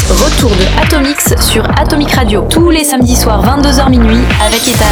Retour de Atomix sur Atomic Radio. Tous les samedis soirs 22h minuit avec Ethan.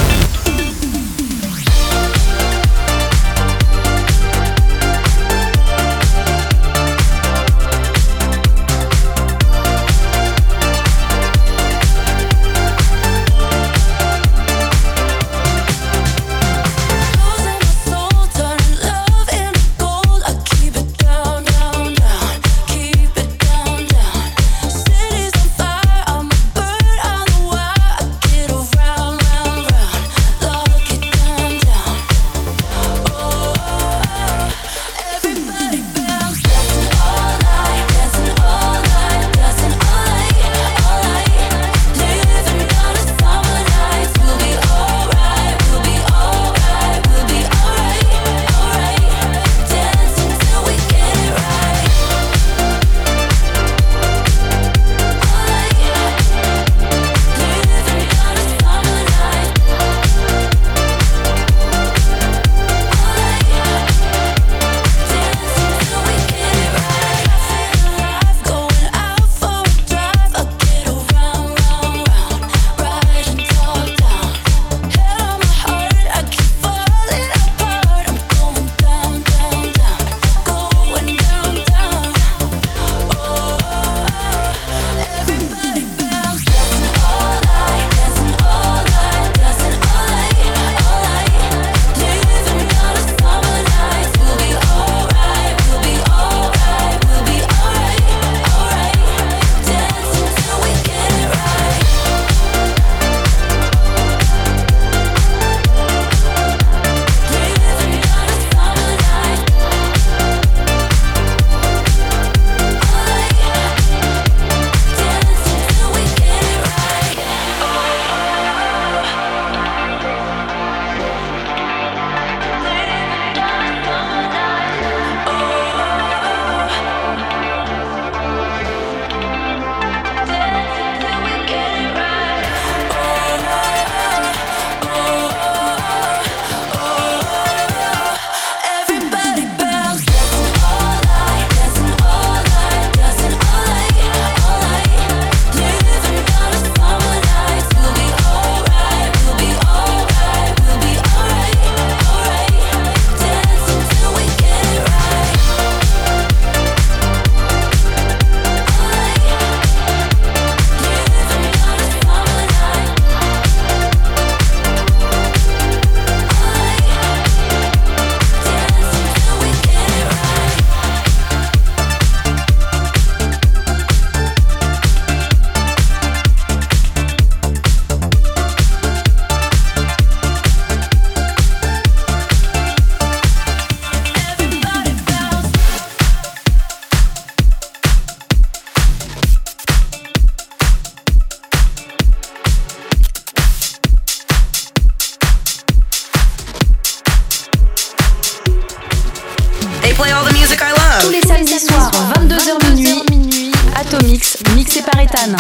Tous les samedis soirs, 22h minuit, Atomix, mixé par Ethan.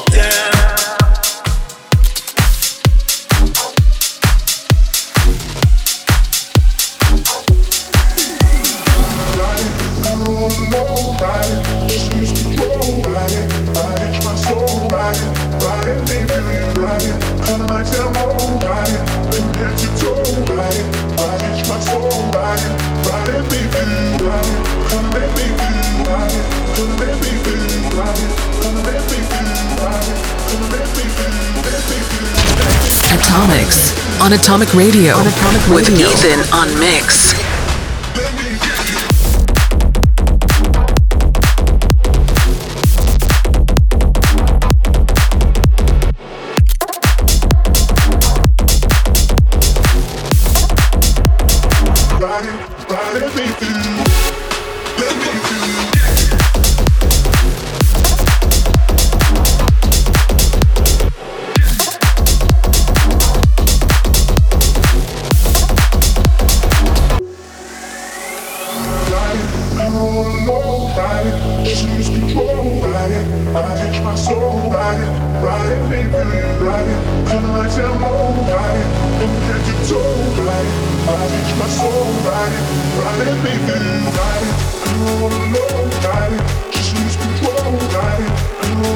Atomics on Atomic Radio, with Ethan on mix. Just lose control, ride it.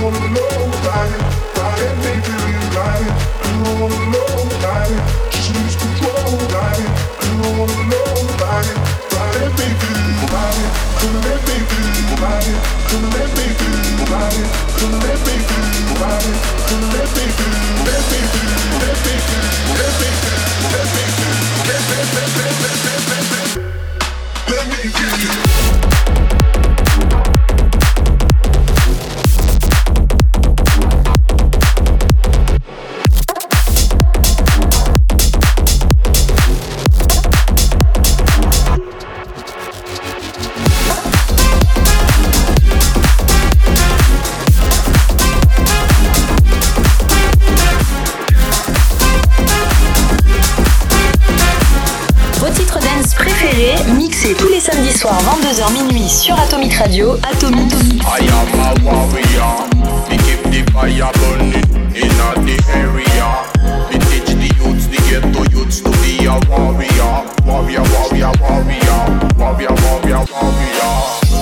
Tous les samedis soirs 22h minuit sur Atomic Radio. Atomic. I am a warrior. We keep the fire burning in the area. We teach the youths, the ghetto youths to be a warrior. Warrior, warrior, warrior. Warrior, warrior, warrior.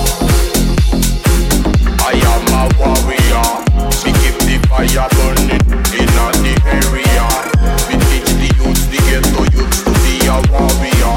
I am a warrior. We keep the fire burning in the area. We teach the youths, the ghetto youths to be a warrior.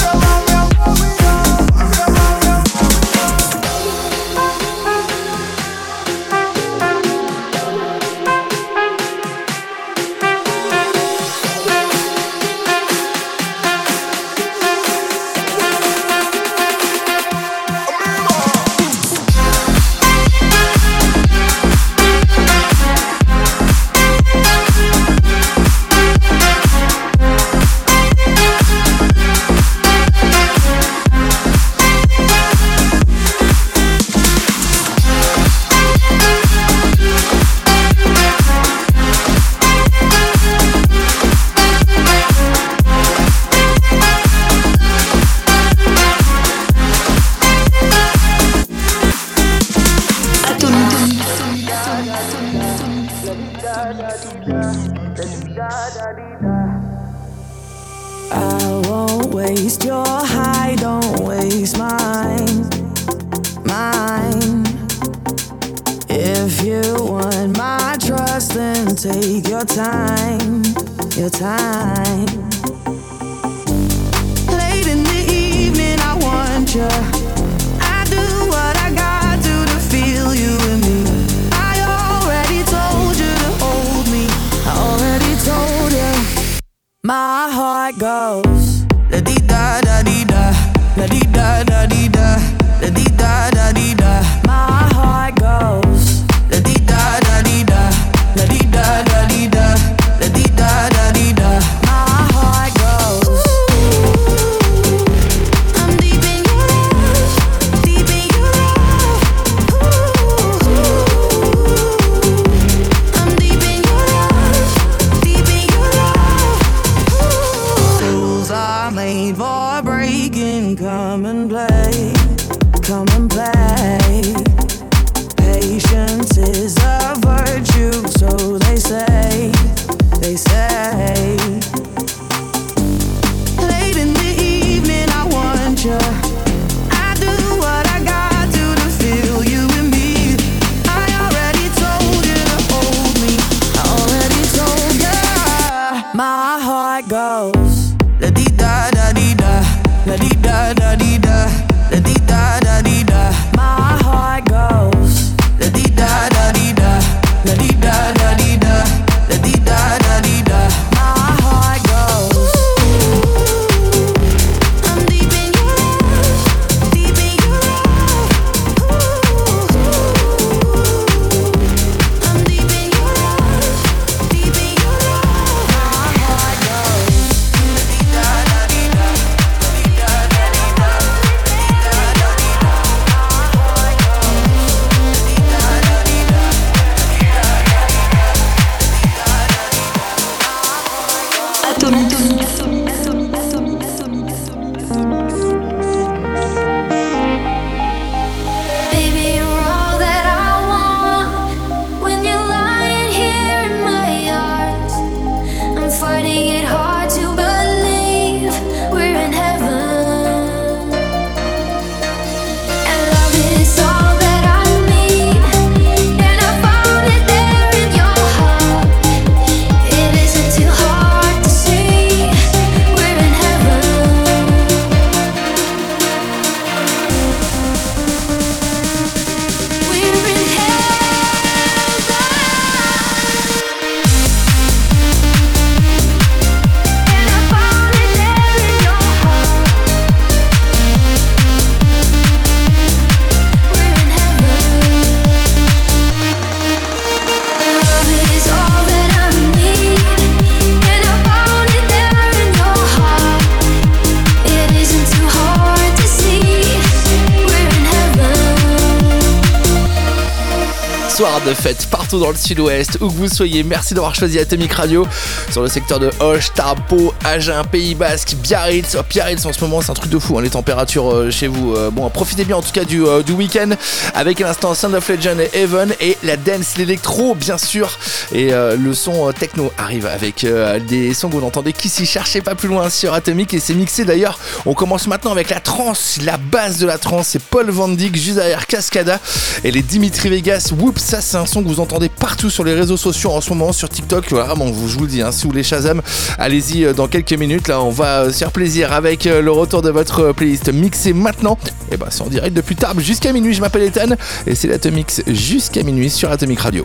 I won't waste your high, don't waste mine. If you want my trust, then take your time. Late in the evening, I want you. I do what I got to feel you in me. I already told you to hold me. I already told you. My heart goes da dee da da dee da, da dee da da dee da, da dee da da dee da. My heart goes da dee da da dee da, da dee da da dee da, da dee da da dee da. My heart goes. I'm deep in your love, deep in your love. I'm deep in your love, deep in your love. Rules are made for breaking. Come and play, come and play. soir de fête partout dans le sud-ouest, où que vous soyez. Merci d'avoir choisi Atomic Radio sur le secteur de Auch, Tarbes, Pau, Agen, Pays Basque, Biarritz. Biarritz en ce moment c'est un truc de fou, hein, les températures chez vous. Bon, profitez bien en tout cas du week-end avec à l'instant Sound of Legend et Heaven et la dance, l'électro bien sûr. Et le son techno arrive avec des sons que vous entendez qu'ici, cherchez pas plus loin sur Atomic et c'est mixé d'ailleurs. On commence maintenant avec la trance, la base de la trance, c'est Paul Van Dyk, juste derrière Cascada et les Dimitri Vegas. Whoops, ça c'est un son que vous entendez partout sur les réseaux sociaux en ce moment, sur TikTok. Voilà, bon, je vous le dis, hein, si vous voulez Shazam, allez-y dans quelques minutes. Là, on va se faire plaisir avec le retour de votre playlist mixée maintenant. Et ben, c'est en direct depuis Tarbes jusqu'à minuit. Je m'appelle Ethan et c'est l'Atomix jusqu'à minuit sur Atomic Radio.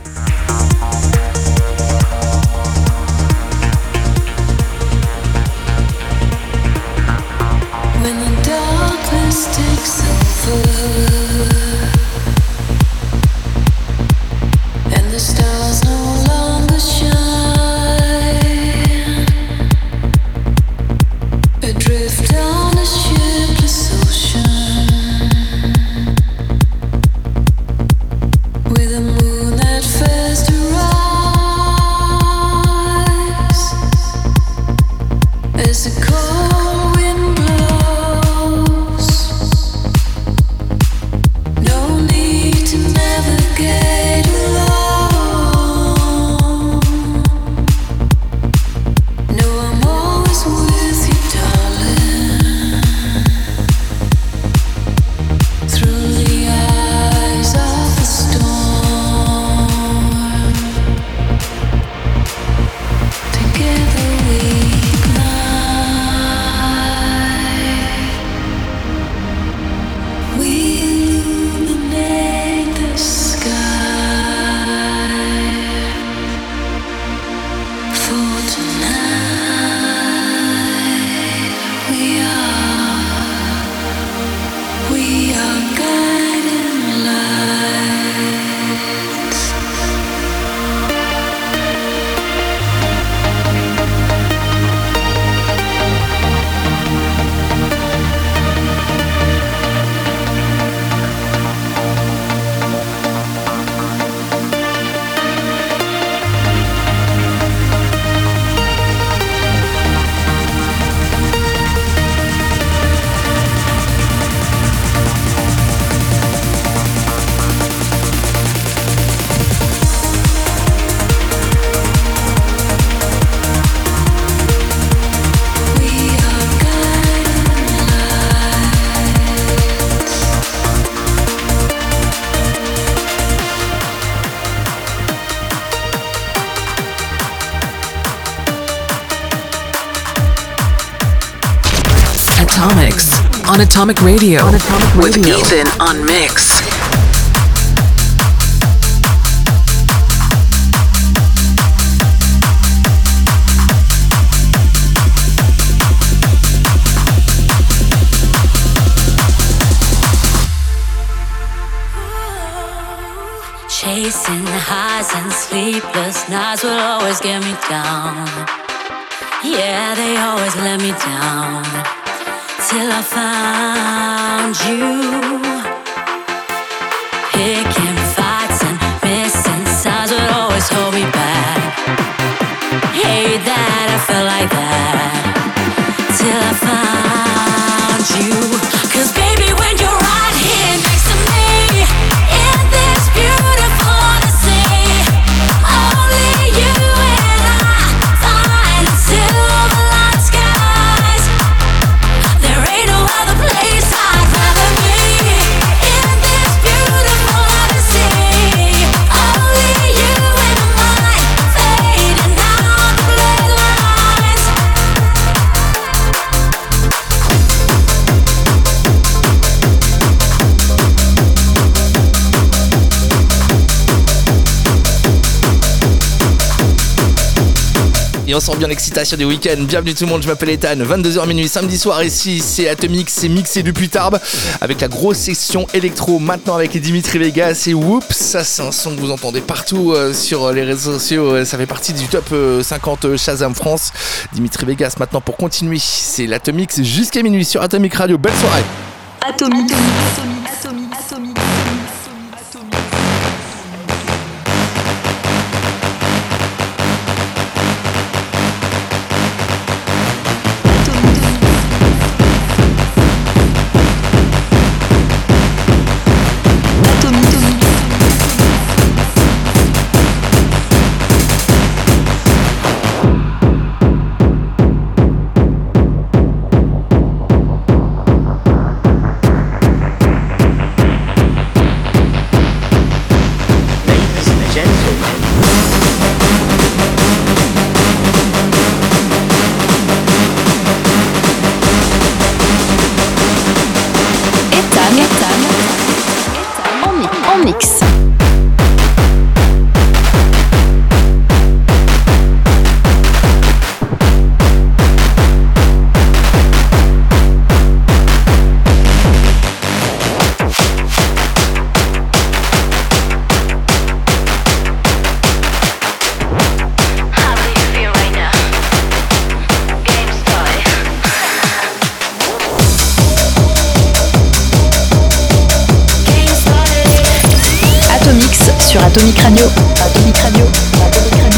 On Atomic Radio. With Ethan on mix. Chasing highs and sleepless nights will always get me down. Yeah, they always let me down. Till I found you. Picking fights and missing signs would always hold me back. Hate that I felt like that. Till I found you. 'Cause baby, when you're right here next to me, in this beautiful odyssey, only you and I find the silver light skies. There ain't no other place I'd rather be. In this beautiful odyssey, only you and mine, fading out the bloodlines. Et on sent bien l'excitation du week-end. Bienvenue tout le monde, je m'appelle Ethan. 22h minuit samedi soir ici, c'est Atomic, c'est mixé depuis Tarbes avec la grosse session électro maintenant avec les Dimitri Vegas et Whoops. Ça c'est un son que vous entendez partout sur les réseaux sociaux. Ça fait partie du top 50 Shazam France. Dimitri Vegas maintenant pour continuer. C'est l'Atomic, c'est jusqu'à minuit sur Atomic Radio. Belle soirée. Atomic. sur Atomic Radio. Atomic Radio. Atomic Radio.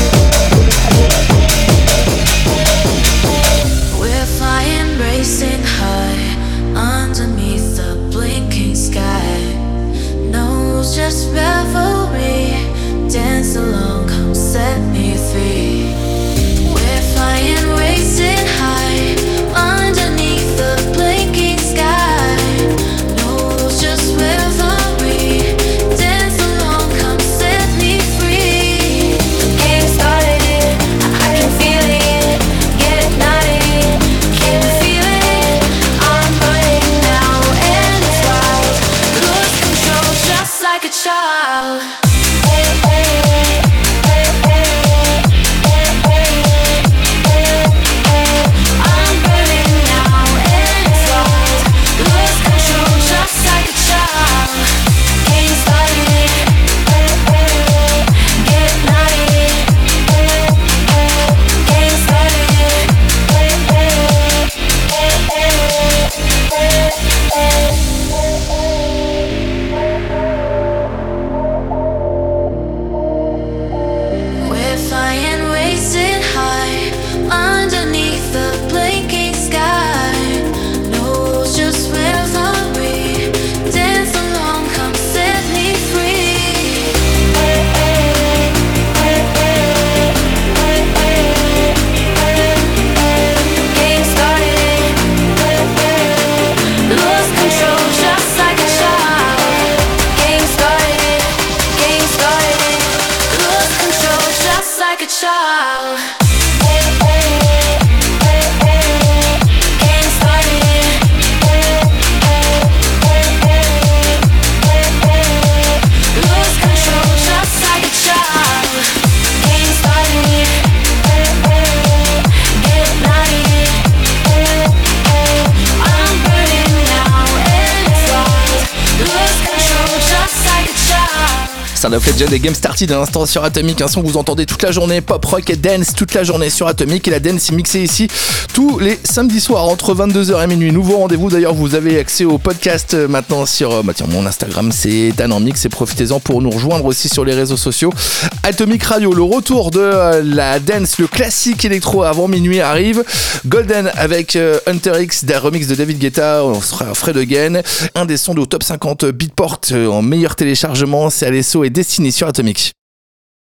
We're flying, racing high underneath the blinking sky. No, just revelry. Dance along, come set me free. We're flying, racing high underneath the blinking sky. No, just revelry. Dance along, come set me free. Game started, I can feel it. Get ignited, keep feeling. I'm burning now and it's wild. Lose control just like a child. I'm burning now and it's wild. Lose control just like a child. Game started, get ignited. Game started. We're flying, racing high underneath the blinking sky. No, just revelry. Dance along, come set me free. Game started. Lose control just like a child. Game started. Game started. Lose control just like a child. Game started. Lose control just like a child. Game started. Get ignited. I'm burning now and it's wild. Lose control just like a child. Sound of Legend et Game Started à l'instant sur Atomic, un son que vous entendez toute la journée, pop, rock et dance toute la journée sur Atomic, et la dance est mixée ici tous les samedis soirs entre 22h et minuit. Nouveau rendez-vous d'ailleurs, vous avez accès au podcast maintenant sur mon Instagram, c'est Dan en Mix, et profitez-en pour nous rejoindre aussi sur les réseaux sociaux. Atomic Radio, le retour de la dance, le classique électro avant minuit arrive. Golden avec Hunter X, d'un remix de David Guetta, on sera Fred Again, un des sons de top 50 Beatport en meilleur téléchargement, c'est Alesso et Destiny sur Atomic.